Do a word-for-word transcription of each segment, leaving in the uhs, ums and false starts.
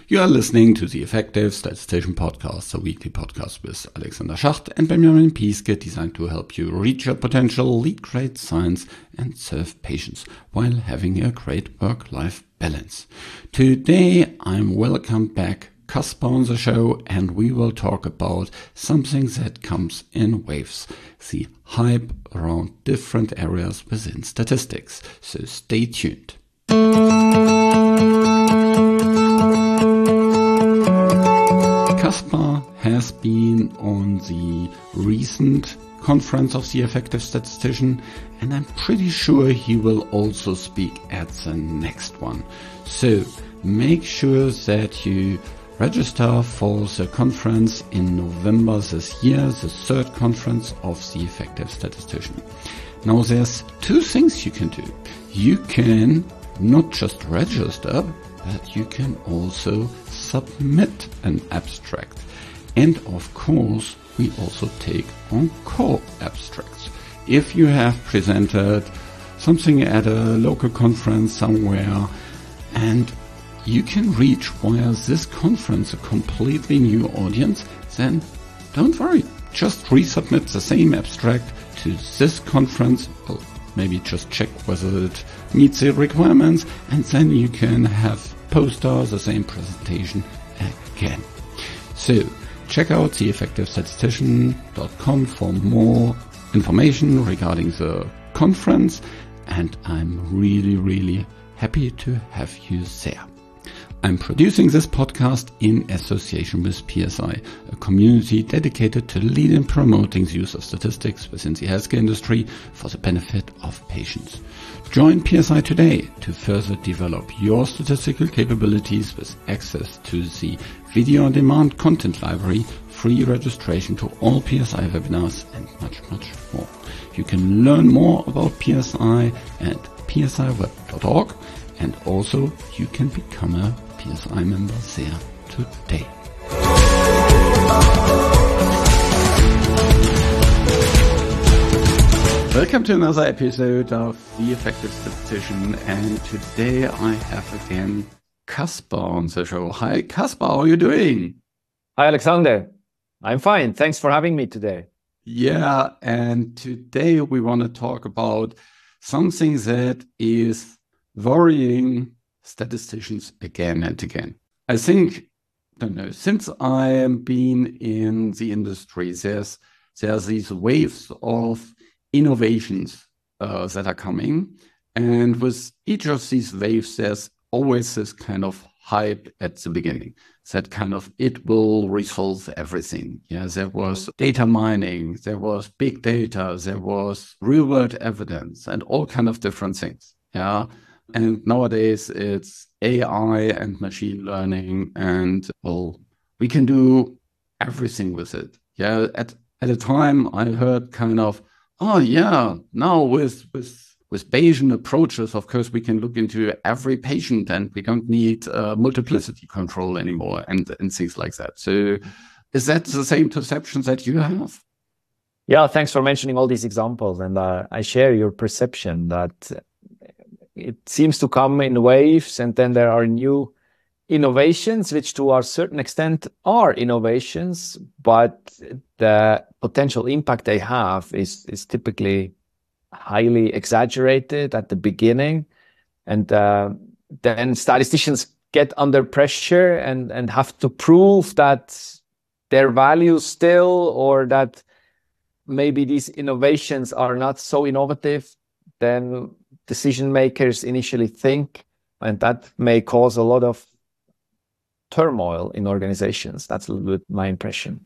You are listening to the Effective Statistician Podcast, a weekly podcast with Alexander Schacht and Benjamin Piske, designed to help you reach your potential, lead great science, and serve patients while having a great work-life balance. Today, I'm welcome back Caspar on the show, and we will talk about something that comes in waves, the hype around different areas within statistics. So stay tuned. Caspar has been on the recent conference of the Effective Statistician, and I'm pretty sure he will also speak at the next one. So make sure that you register for the conference in November this year, the third conference of the Effective Statistician. Now there's two things you can do. You can not just register, but you can also submit an abstract. And of course, we also take on call abstracts. If you have presented something at a local conference somewhere and you can reach via this conference a completely new audience, then don't worry. Just resubmit the same abstract to this conference. Well, maybe just check whether it meets the requirements, and then you can have poster the same presentation again. So check out the effective statistician dot com for more information regarding the conference, and I'm really, really happy to have you there. I'm producing this podcast in association with P S I, a community dedicated to lead in promoting the use of statistics within the healthcare industry for the benefit of patients. Join P S I today to further develop your statistical capabilities with access to the video-on-demand content library, free registration to all P S I webinars, and much, much more. You can learn more about P S I at p s i web dot org, and also you can become a P S I member there today. Welcome to another episode of The Effective Statistician, and today I have again Caspar on the show. Hi Caspar, how are you doing? Hi Alexander, I'm fine. Thanks for having me today. Yeah, and today we want to talk about something that is worrying statisticians again and again. I think, I don't know, since I have been in the industry, there's there's these waves of innovations uh, that are coming, and with each of these waves, there's always this kind of hype at the beginning. That kind of it will resolve everything. Yeah, there was data mining, there was big data, there was real world evidence, and all kind of different things. Yeah. And nowadays it's A I and machine learning, and well, we can do everything with it. Yeah. At at a time I heard kind of, oh yeah, now with with with Bayesian approaches, of course, we can look into every patient and we don't need uh, multiplicity control anymore, and and things like that. So is that the same perception that you have? Yeah, thanks for mentioning all these examples, and uh, I share your perception that it seems to come in waves, and then there are new innovations, which to a certain extent are innovations, but the potential impact they have is, is typically highly exaggerated at the beginning. And uh, then statisticians get under pressure and, and have to prove that their value still, or that maybe these innovations are not so innovative then decision makers initially think, and that may cause a lot of turmoil in organizations. That's a little bit my impression.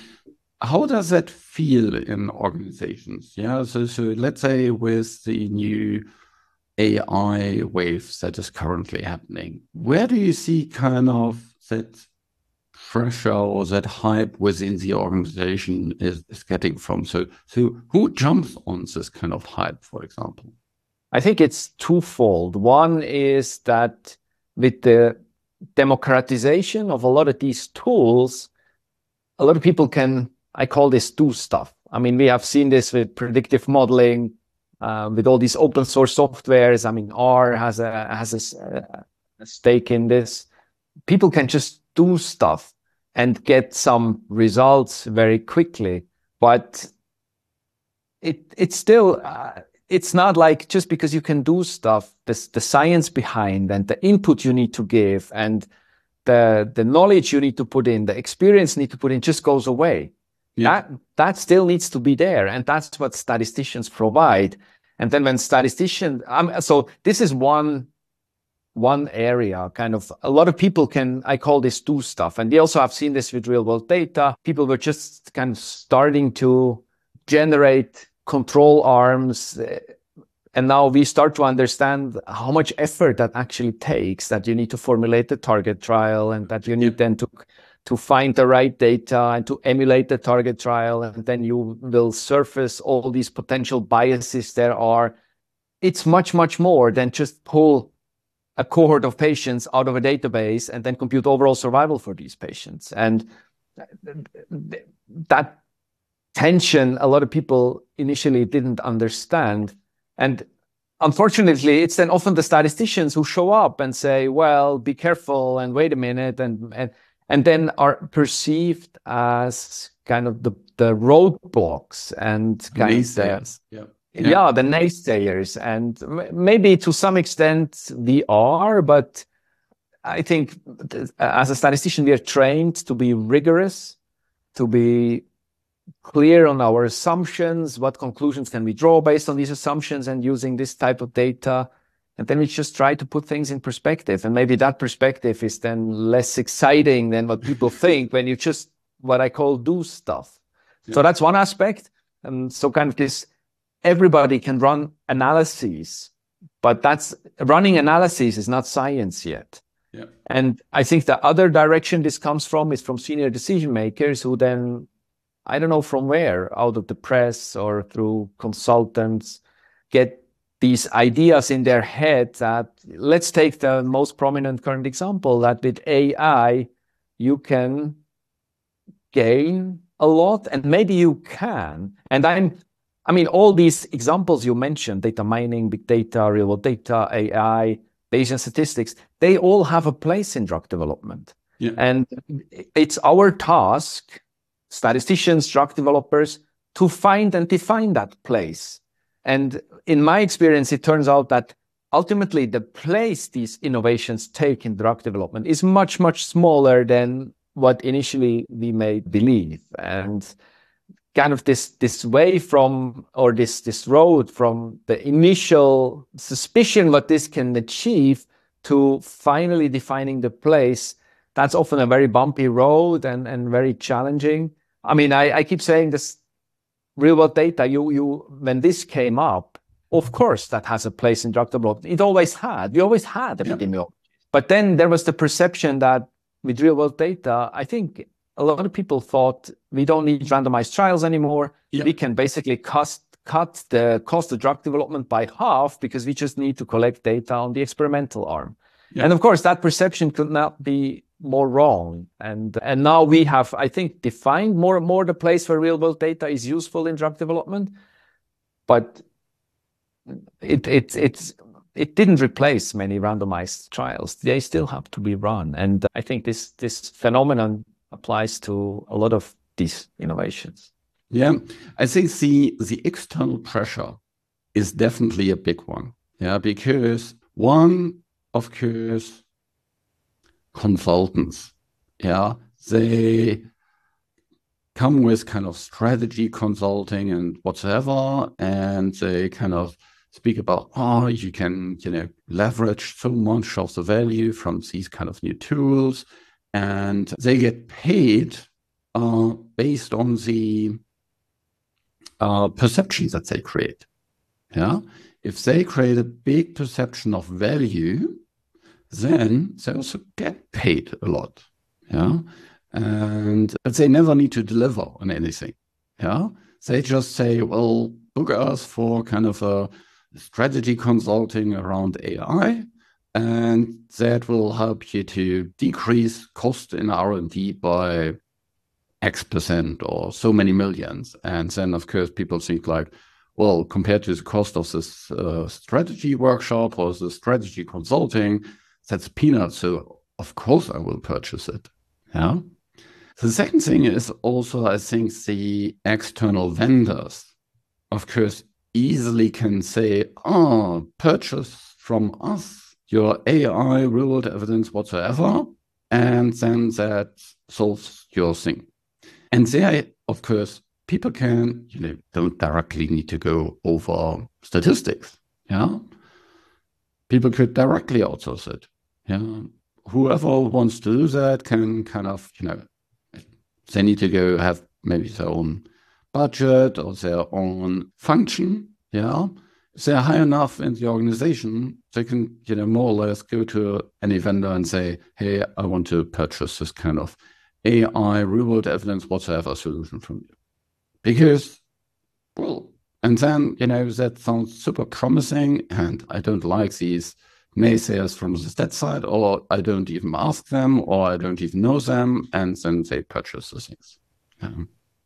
How does that feel in organizations? Yeah, so, so let's say with the new A I wave that is currently happening, where do you see kind of that pressure or that hype within the organization is, is getting from? So, so who jumps on this kind of hype, for example? I think it's twofold. One is that with the democratization of a lot of these tools, a lot of people can, I call this, do stuff. I mean, we have seen this with predictive modeling, uh, with all these open source softwares. I mean, R has a has a, a stake in this. people can just do stuff and get some results very quickly, but it it's still uh, it's not like just because you can do stuff, this, the science behind and the input you need to give and the the knowledge you need to put in, the experience you need to put in just goes away. Yeah. That that still needs to be there, and that's what statisticians provide. And then when statisticians, um, so this is one one area, kind of a lot of people can, I call this do stuff, and they also have seen this with real world data. People were just kind of starting to generate control arms, and now we start to understand how much effort that actually takes, that you need to formulate the target trial, and that you need then to to find the right data and to emulate the target trial, and then you will surface all these potential biases there are. It's much, much more than just pull a cohort of patients out of a database and then compute overall survival for these patients. And that tension, a lot of people initially didn't understand. And unfortunately, it's then often the statisticians who show up and say, well, be careful and wait a minute, and and and then are perceived as kind of the, the roadblocks and kind naysayers. of the, yeah. Yeah. yeah, the naysayers. And maybe to some extent we are, but I think as a statistician, we are trained to be rigorous, to be clear on our assumptions, what conclusions can we draw based on these assumptions and using this type of data. And then we just try to put things in perspective. And maybe that perspective is then less exciting than what people think when you just, what I call, do stuff. Yeah. So that's one aspect. And so kind of this, everybody can run analyses, but that's running analyses is not science yet. Yeah. And I think the other direction this comes from is from senior decision makers who then, I don't know from where, out of the press or through consultants, get these ideas in their head that, let's take the most prominent current example, that with A I, you can gain a lot, and maybe you can. And I'm, I mean, all these examples you mentioned, data mining, big data, real world data, A I, Bayesian statistics, they all have a place in drug development. Yeah. And it's our task, statisticians, drug developers, to find and define that place. And in my experience, it turns out that ultimately the place these innovations take in drug development is much, much smaller than what initially we may believe. And kind of this this way from, or this this road from the initial suspicion what this can achieve to finally defining the place, that's often a very bumpy road and, and very challenging. I mean, I, I keep saying this, real world data, you you when this came up, of course that has a place in drug development. It always had. We always had epidemiology. Yeah. But then there was the perception that with real world data, I think a lot of people thought we don't need randomized trials anymore. Yeah. We can basically cost, cut the cost of drug development by half because we just need to collect data on the experimental arm. Yeah. And of course, that perception could not be more wrong. And and now we have, I think, defined more and more the place where real world data is useful in drug development. But it it it's it didn't replace many randomized trials. They still have to be run. And I think this this phenomenon applies to a lot of these innovations. Yeah, I think the the external pressure is definitely a big one. Yeah, because one, of course, consultants, yeah, they come with kind of strategy consulting and whatever, and they kind of speak about, oh, you can, you know, leverage so much of the value from these kind of new tools, and they get paid uh, based on the uh, perceptions that they create. Yeah, if they create a big perception of value, then they also get paid a lot. Yeah, and but they never need to deliver on anything. Yeah, they just say, well, book us for kind of a strategy consulting around A I, and that will help you to decrease cost in R and D by X percent or so many millions. And then, of course, people think like, well, compared to the cost of this uh, strategy workshop or the strategy consulting, that's peanuts. So of course I will purchase it. Yeah. The second thing is also, I think the external vendors, of course, easily can say, oh, purchase from us your A I real world evidence whatsoever, and then that solves your thing. And there, of course, people can, you know, don't directly need to go over statistics. Yeah. People could directly outsource it. Yeah. Whoever wants to do that can kind of, you know, they need to go have maybe their own budget or their own function. Yeah. If they're high enough in the organization, they can, you know, more or less go to any vendor and say, hey, I want to purchase this kind of A I, real world evidence, whatsoever solution from you. Because, well, and then, you know, that sounds super promising, and I don't like these naysayers from the stat side, or I don't even ask them, or I don't even know them, and then they purchase the things. Um,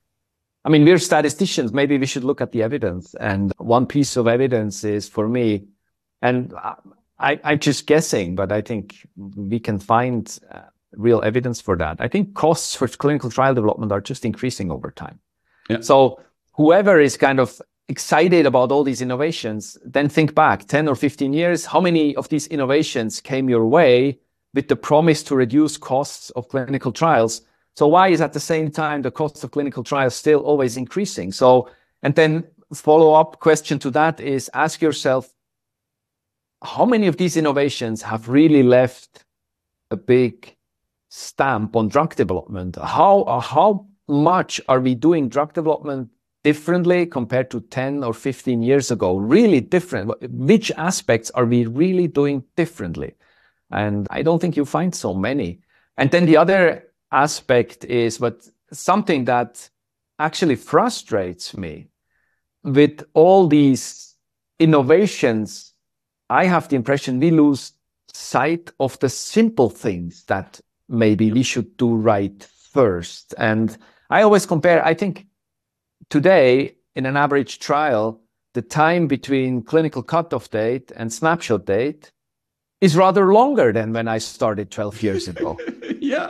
I mean, we're statisticians. Maybe we should look at the evidence. And one piece of evidence is, for me, and I, I'm just guessing, but I think we can find uh, real evidence for that. I think costs for clinical trial development are just increasing over time. Yeah. So whoever is kind of excited about all these innovations, then think back ten or fifteen years, how many of these innovations came your way with the promise to reduce costs of clinical trials? So why is at the same time the cost of clinical trials still always increasing? So, and then follow-up question to that is, ask yourself, how many of these innovations have really left a big stamp on drug development? How, how much are we doing drug development differently compared to ten or fifteen years ago? Really different. Which aspects are we really doing differently? And I don't think you find so many. And then the other aspect is what something that actually frustrates me with all these innovations. I have the impression we lose sight of the simple things that maybe we should do right first. And I always compare, I think today in an average trial, the time between clinical cutoff date and snapshot date is rather longer than when I started twelve years ago. Yeah.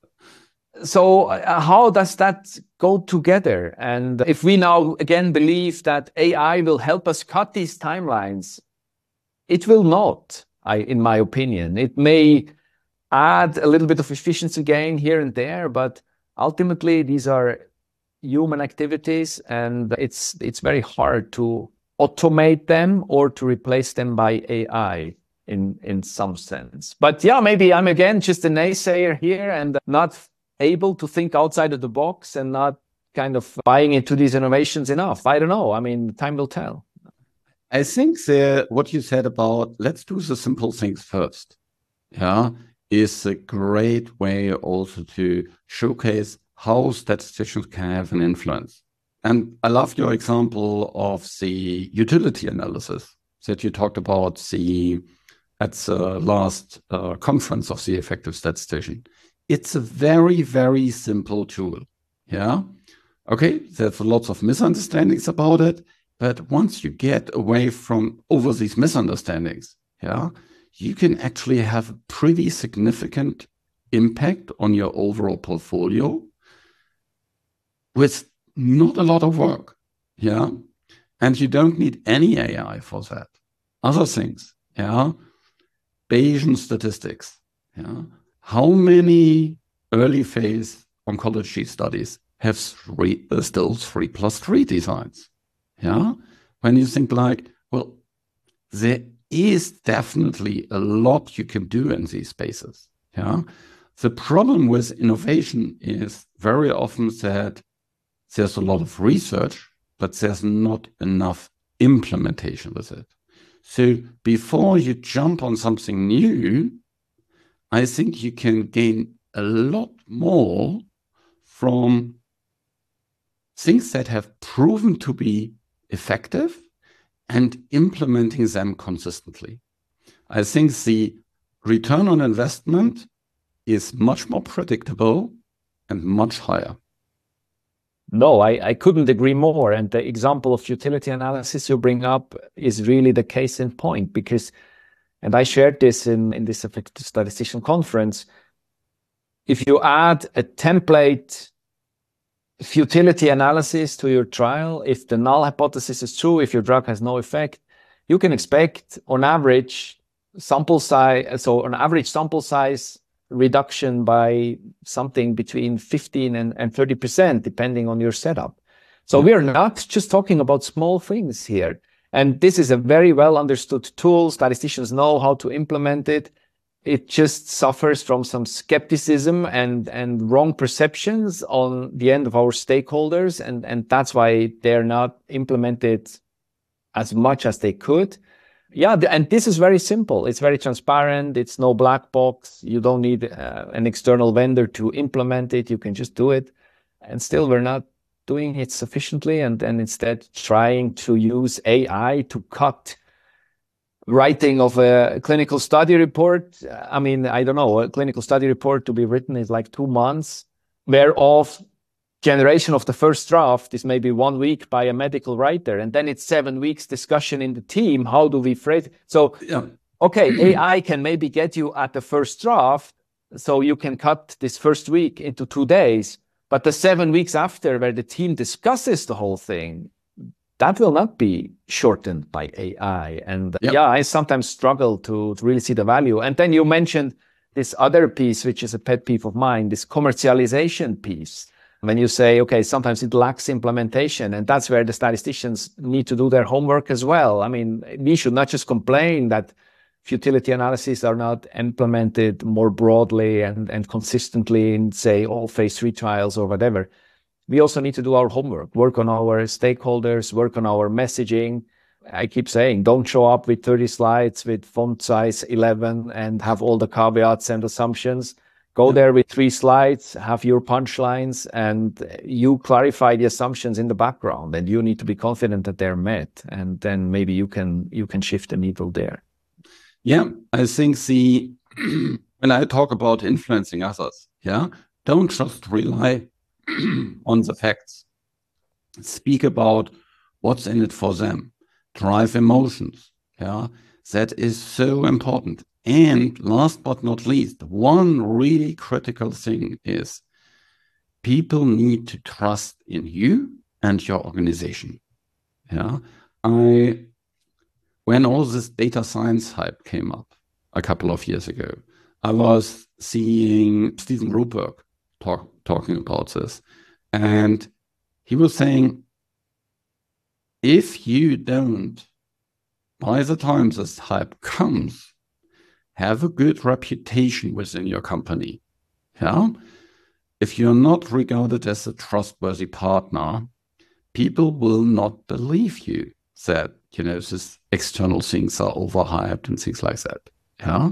So uh, how does that go together? And if we now again believe that A I will help us cut these timelines, it will not, I, in my opinion. It may add a little bit of efficiency gain here and there, but ultimately these are human activities, and it's it's very hard to automate them or to replace them by A I in, in some sense. But yeah, maybe I'm again just a naysayer here and not able to think outside of the box and not kind of buying into these innovations enough. I don't know. I mean, time will tell. I think the, what you said about let's do the simple things first, yeah, is a great way also to showcase how statisticians can have an influence. And I love your example of the utility analysis that you talked about the, at the last uh, conference of the Effective Statistician. It's a very, very simple tool. Yeah. Okay. There's lots of misunderstandings about it, but once you get away from over these misunderstandings, yeah, you can actually have a pretty significant impact on your overall portfolio with not a lot of work. Yeah. And you don't need any A I for that. Other things. Yeah. Bayesian statistics. Yeah. How many early phase oncology studies have three, uh, still three plus three designs? Yeah. When you think like, well, there is definitely a lot you can do in these spaces. Yeah. The problem with innovation is very often that there's a lot of research, but there's not enough implementation with it. So before you jump on something new, I think you can gain a lot more from things that have proven to be effective and implementing them consistently. I think the return on investment is much more predictable and much higher. No, I, I couldn't agree more. And the example of utility analysis you bring up is really the case in point, because And I shared this in, in this effective statistician conference. If you add a template futility analysis to your trial, if the null hypothesis is true, if your drug has no effect, you can expect on average sample size, so on average sample size reduction by something between fifteen and, and thirty percent, depending on your setup. So we are not just talking about small things here. And this is a very well understood tool. Statisticians know how to implement it. It just suffers from some skepticism and, and wrong perceptions on the end of our stakeholders. And, and that's why they're not implemented as much as they could. Yeah, and this is very simple. It's very transparent. It's no black box. You don't need uh, an external vendor to implement it. You can just do it. And still, we're not doing it sufficiently, and, and instead trying to use A I to cut writing of a clinical study report. I mean, I don't know, a clinical study report to be written is like two months, whereof generation of the first draft is maybe one week by a medical writer, and then it's seven weeks discussion in the team. How do we phrase it? So, yeah. Okay, A I can maybe get you at the first draft, so you can cut this first week into two days. But the seven weeks after, where the team discusses the whole thing, that will not be shortened by A I. And yep. yeah, I sometimes struggle to, to really see the value. And then you mentioned this other piece, which is a pet peeve of mine, this commercialization piece. When you say, okay, sometimes it lacks implementation, and that's where the statisticians need to do their homework as well. I mean, we should not just complain that futility analyses are not implemented more broadly and, and consistently in, say, all phase three trials or whatever. We also need to do our homework, work on our stakeholders, work on our messaging. I keep saying, don't show up with thirty slides with font size eleven and have all the caveats and assumptions. Go yeah. there with three slides, have your punchlines, and you clarify the assumptions in the background, and you need to be confident that they're met. And then maybe you can, you can shift the needle there. Yeah, I think the when I talk about influencing others, yeah, don't just rely on the facts. Speak about what's in it for them. Drive emotions. Yeah, that is so important. And last but not least, one really critical thing is people need to trust in you and your organization. Yeah, I. When all this data science hype came up a couple of years ago, I was seeing Stephen Ruberg talk, talking about this. And he was saying, if you don't, by the time this hype comes, have a good reputation within your company. Yeah? If you're not regarded as a trustworthy partner, people will not believe you that, you know, this external things are overhyped and things like that. Yeah.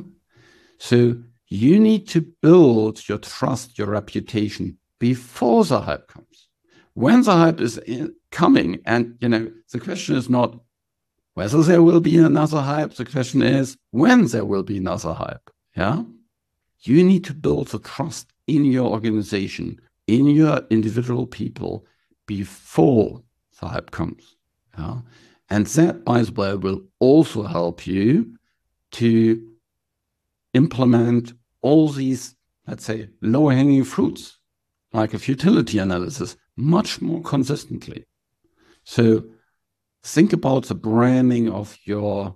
So you need to build your trust, your reputation before the hype comes. When the hype is in, coming, and, you know, the question is not whether there will be another hype. The question is when there will be another hype. Yeah. You need to build the trust in your organization, in your individual people before the hype comes. Yeah. And that, by the way, will also help you to implement all these, let's say, low-hanging fruits, like a futility analysis, much more consistently. So think about the branding of your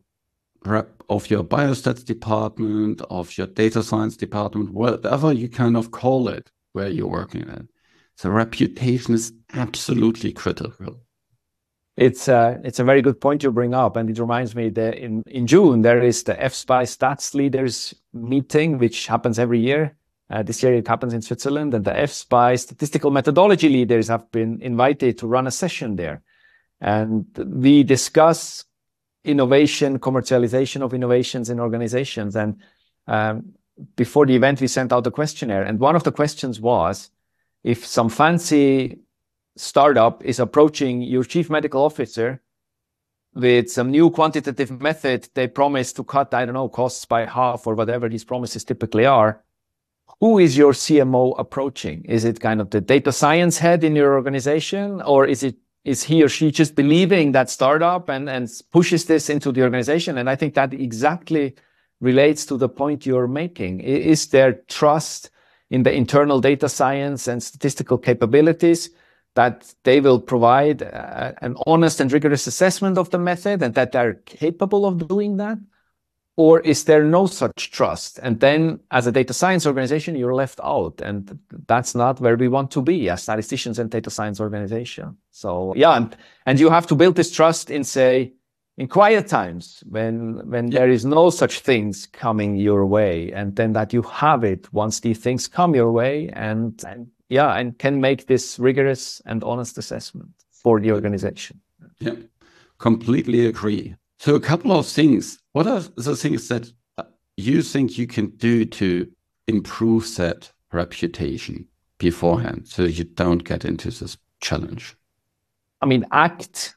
of your biostats department, of your data science department, whatever you kind of call it, where you're working at. The reputation is absolutely critical. It's uh, it's a very good point you bring up, and it reminds me that in, in June there is the F S P I Stats Leaders meeting, which happens every year. Uh, this year it happens in Switzerland, and the F S P I Statistical Methodology Leaders have been invited to run a session there. And we discuss innovation, commercialization of innovations in organizations. And um, before the event, we sent out a questionnaire, and one of the questions was, if some fancy startup is approaching your chief medical officer with some new quantitative method, they promise to cut, I don't know, costs by half or whatever these promises typically are. Who is your C M O approaching? Is it kind of the data science head in your organization, or is it is he or she just believing that startup and, and pushes this into the organization? And I think that exactly relates to the point you're making. Is there trust in the internal data science and statistical capabilities that they will provide uh, an honest and rigorous assessment of the method and that they're capable of doing that? Or is there no such trust? And then as a data science organization, you're left out. And that's not where we want to be as statisticians and data science organization. So yeah, and, and you have to build this trust in, say, in quiet times when, when yeah. there is no such things coming your way. And then that you have it once these things come your way and, and yeah, and can make this rigorous and honest assessment for the organization. Yeah, completely agree. So a couple of things. What are the things that you think you can do to improve that reputation beforehand so you don't get into this challenge? I mean, act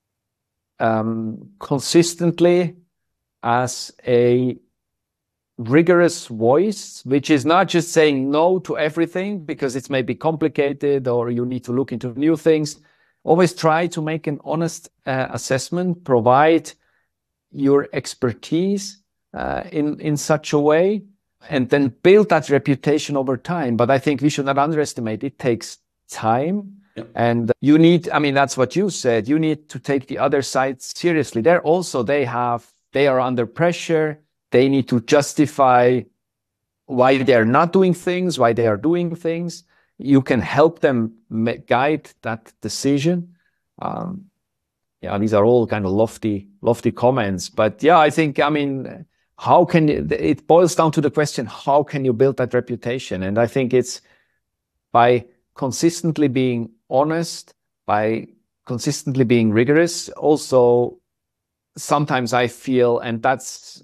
um, consistently as a rigorous voice, which is not just saying no to everything because it's maybe complicated or you need to look into new things. Always try to make an honest uh, assessment, provide your expertise uh, in, in such a way, and then build that reputation over time. But I think we should not underestimate it. It takes time. Yep. And you need, I mean, that's what you said. You need to take the other side seriously. They're also, they have, they are under pressure. They need to justify why they're not doing things, why they are doing things. You can help them guide that decision. Um, yeah, these are all kind of lofty, lofty comments. But yeah, I think, I mean, how can you, it boils down to the question, how can you build that reputation? And I think it's by consistently being honest, by consistently being rigorous. Also, sometimes I feel, and that's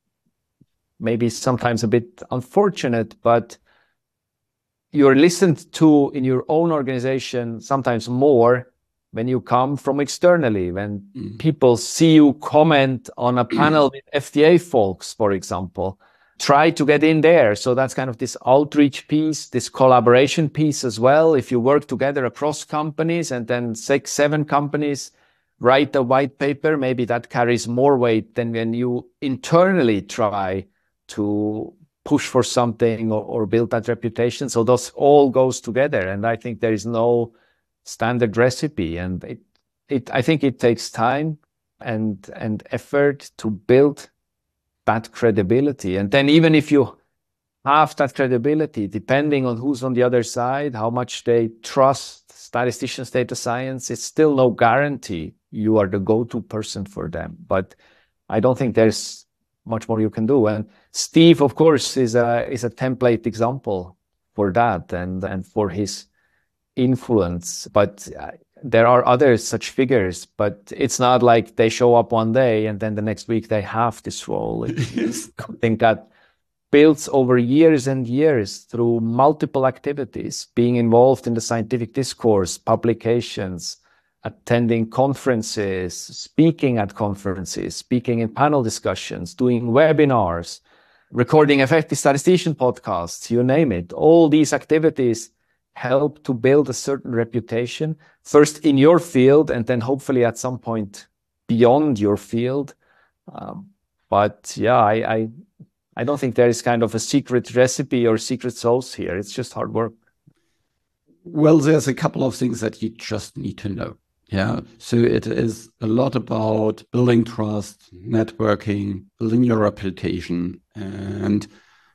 maybe sometimes a bit unfortunate, but you're listened to in your own organization sometimes more when you come from externally, when mm. people see you comment on a panel with F D A folks, for example, try to get in there. So that's kind of this outreach piece, this collaboration piece as well. If you work together across companies and then six, seven companies write a white paper, maybe that carries more weight than when you internally try to push for something or, or build that reputation. So those all goes together. And I think there is no standard recipe. And it, it, I think it takes time and, and effort to build that credibility. And then even if you have that credibility, depending on who's on the other side, how much they trust statisticians, data science, it's still no guarantee you are the go-to person for them. But I don't think there's much more you can do. And Steve, of course, is a, is a template example for that and, and for his influence. But uh, there are other such figures, but it's not like they show up one day and then the next week they have this role. It's something that builds over years and years through multiple activities, being involved in the scientific discourse, publications, attending conferences, speaking at conferences, speaking in panel discussions, doing webinars, recording effective statistician podcasts, you name it. All these activities help to build a certain reputation, first in your field, and then hopefully at some point beyond your field. Um, but yeah, I, I, I don't think there is kind of a secret recipe or secret sauce here. It's just hard work. Well, there's a couple of things that you just need to know. Yeah. So it is a lot about building trust, networking, building your reputation, and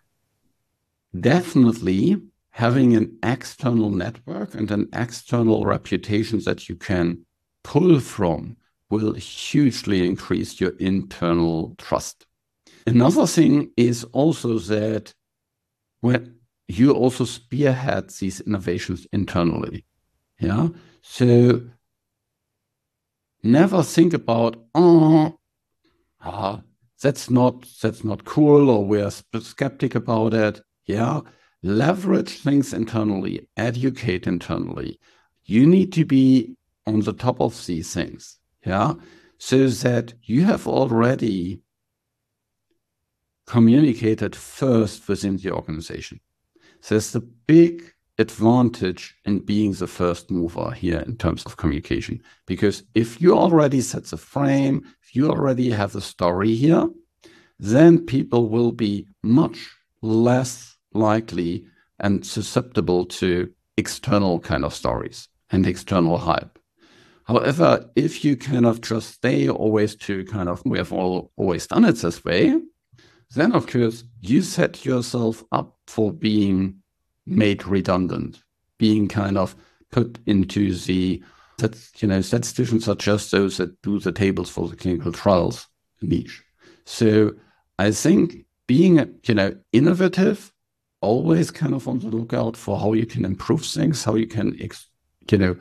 definitely having an external network and an external reputation that you can pull from will hugely increase your internal trust. Another thing is also that when you also spearhead these innovations internally. Yeah. So never think about, oh, ah, that's not, that's not cool, or we're skeptic about it. Yeah. Leverage things internally, educate internally. You need to be on the top of these things. Yeah. So that you have already communicated first within the organization. So there's the big advantage in being the first mover here in terms of communication. Because if you already set the frame, if you already have the story here, then people will be much less likely and susceptible to external kind of stories and external hype. However, if you kind of just stay always to kind of, we have all always done it this way, then of course you set yourself up for being made redundant, being kind of put into the, that, you know, statisticians are just those that do the tables for the clinical trials niche. So I think being, you know, innovative, always kind of on the lookout for how you can improve things, how you can, you know,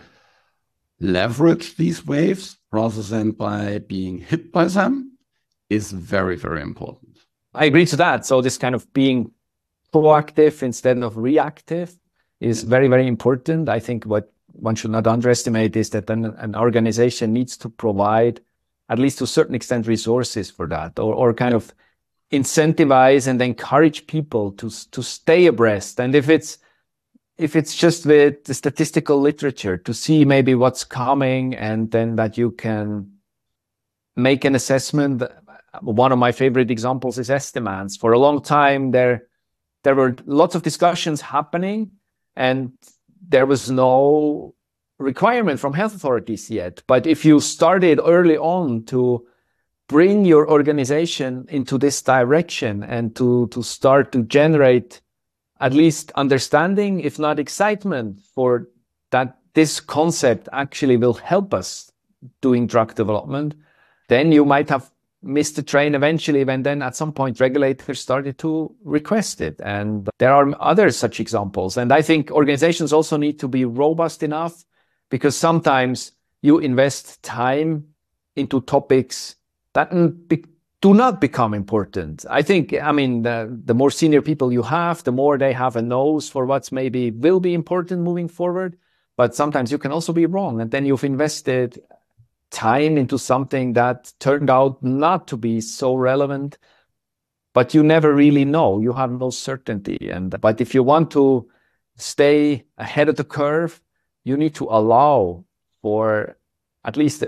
leverage these waves rather than by being hit by them is very, very important. I agree to that. So this kind of being proactive instead of reactive is very, very important. I think what one should not underestimate is that an, an organization needs to provide, at least to a certain extent, resources for that, or, or kind of incentivize and encourage people to, to stay abreast. And if it's If it's just with the statistical literature, to see maybe what's coming, and then that you can make an assessment. One of my favorite examples is Estimance. For a long time, there, there were lots of discussions happening, and there was no requirement from health authorities yet. But if you started early on to bring your organization into this direction and to, to start to generate at least understanding, if not excitement, for that this concept actually will help us doing drug development, then you might have missed the train eventually when then at some point regulators started to request it. And there are other such examples. And I think organizations also need to be robust enough, because sometimes you invest time into topics that be do not become important. I think, I mean, the, the more senior people you have, the more they have a nose for what's maybe will be important moving forward. But sometimes you can also be wrong. And then you've invested time into something that turned out not to be so relevant, but you never really know. You have no certainty. And, but if you want to stay ahead of the curve, you need to allow for at least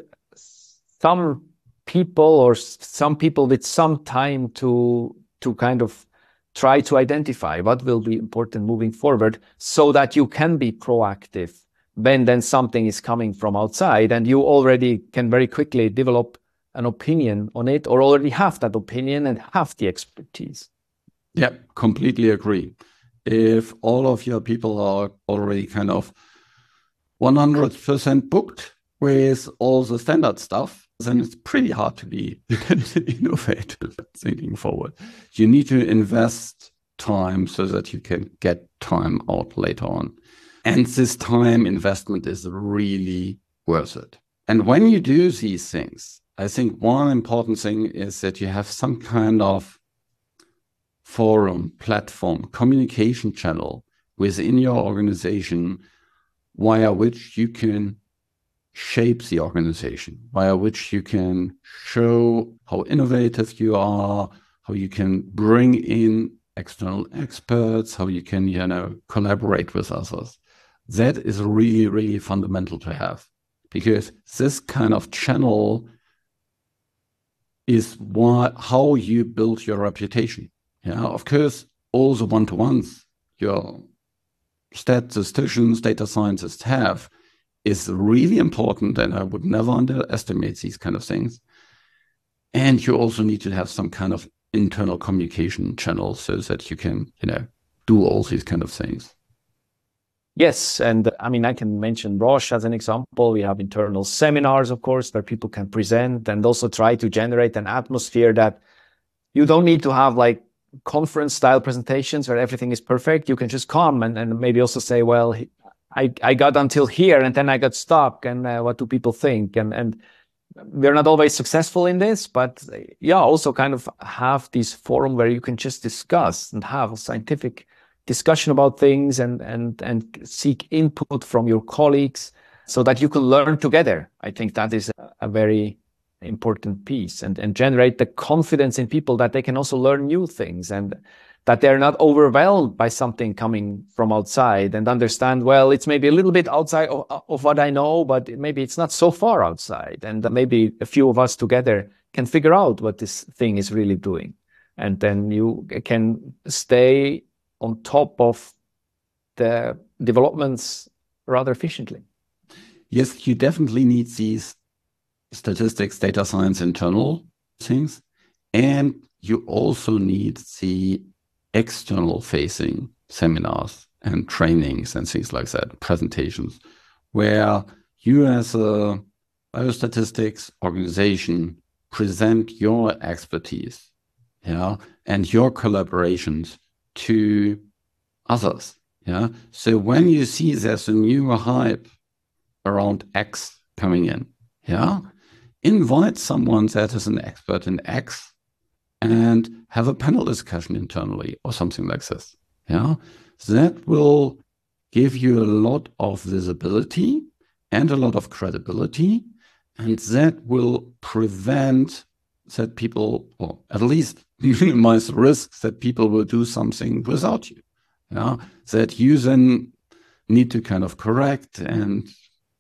some people or some people with some time to to kind of try to identify what will be important moving forward, so that you can be proactive when then something is coming from outside, and you already can very quickly develop an opinion on it, or already have that opinion and have the expertise. Yeah, completely agree. If all of your people are already kind of one hundred percent booked with all the standard stuff, then it's pretty hard to be innovative thinking forward. You need to invest time so that you can get time out later on. And this time investment is really worth it. And when you do these things, I think one important thing is that you have some kind of forum, platform, communication channel within your organization via which you can shape the organization, via which you can show how innovative you are, how you can bring in external experts, how you can, you know, collaborate with others. That is really, really fundamental to have, because this kind of channel is what, how you build your reputation. Yeah, of course, all the one-to-ones your statisticians, data scientists have is really important, and I would never underestimate these kind of things. And you also need to have some kind of internal communication channel so that you can, you know, do all these kind of things. Yes, and I mean, I can mention Roche as an example. We have internal seminars, of course, where people can present and also try to generate an atmosphere that you don't need to have like conference style presentations where everything is perfect. You can just come and, and maybe also say, well, I, I got until here and then I got stuck, and uh, what do people think? And, and we're not always successful in this, but yeah, also kind of have this forum where you can just discuss and have a scientific discussion about things, and, and, and seek input from your colleagues so that you can learn together. I think that is a, a very important piece, and, and generate the confidence in people that they can also learn new things, and that they're not overwhelmed by something coming from outside, and understand, well, it's maybe a little bit outside of, of what I know, but maybe it's not so far outside. And maybe a few of us together can figure out what this thing is really doing. And then you can stay on top of the developments rather efficiently. Yes, you definitely need these statistics, data science, internal things. And you also need the external facing seminars and trainings and things like that, presentations, where you as a biostatistics organization present your expertise, yeah, and your collaborations to others, yeah. So when you see there's a new hype around X coming in, yeah, invite someone that is an expert in X and have a panel discussion internally or something like this, yeah. That will give you a lot of visibility and a lot of credibility, and that will prevent that people, or at least minimize the risks that people will do something without you. Yeah, that you then need to kind of correct and,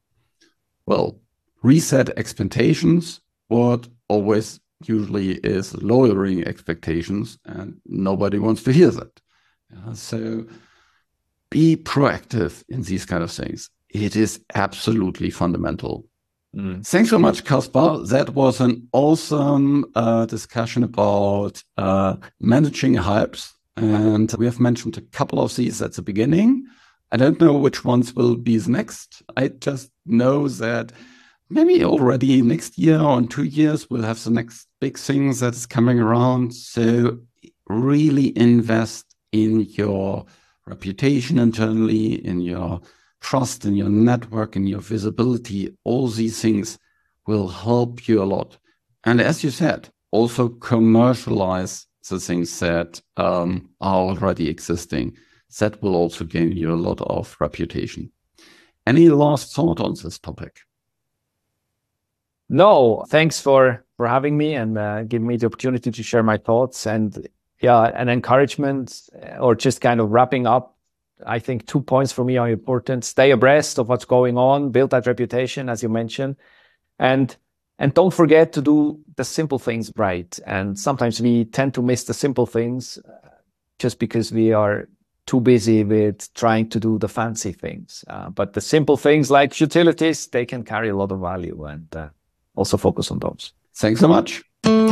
well, reset expectations, what always usually is lowering expectations, and nobody wants to hear that. Yeah, so be proactive in these kind of things. It is absolutely fundamental. Mm. Thanks so much, Kaspar. That was an awesome uh, discussion about uh, managing hypes. And we have mentioned a couple of these at the beginning. I don't know which ones will be next. I just know that maybe already next year or in two years, we'll have the next big thing that is coming around. So really invest in your reputation internally, in your trust, in your network, in your visibility. All these things will help you a lot. And as you said, also commercialize the things that um, are already existing. That will also gain you a lot of reputation. Any last thought on this topic? No, thanks for, for having me and uh, giving me the opportunity to share my thoughts. And yeah, an encouragement, or just kind of wrapping up. I think two points for me are important. Stay abreast of what's going on, build that reputation, as you mentioned, and and don't forget to do the simple things right. And sometimes we tend to miss the simple things just because we are too busy with trying to do the fancy things. Uh, but the simple things like utilities, they can carry a lot of value, and uh, also focus on those. Thanks so much.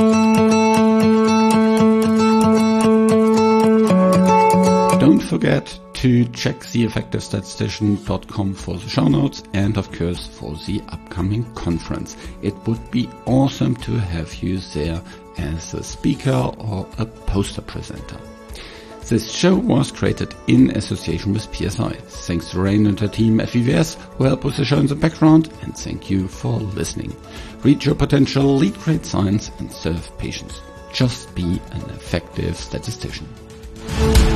Don't forget to check the effective statistician dot com for the show notes and, of course, for the upcoming conference. It would be awesome to have you there as a speaker or a poster presenter. This show was created in association with P S I. Thanks to Rain and her team at V V S who help with the show in the background, and thank you for listening. Reach your potential, lead great science, and serve patients. Just be an effective statistician.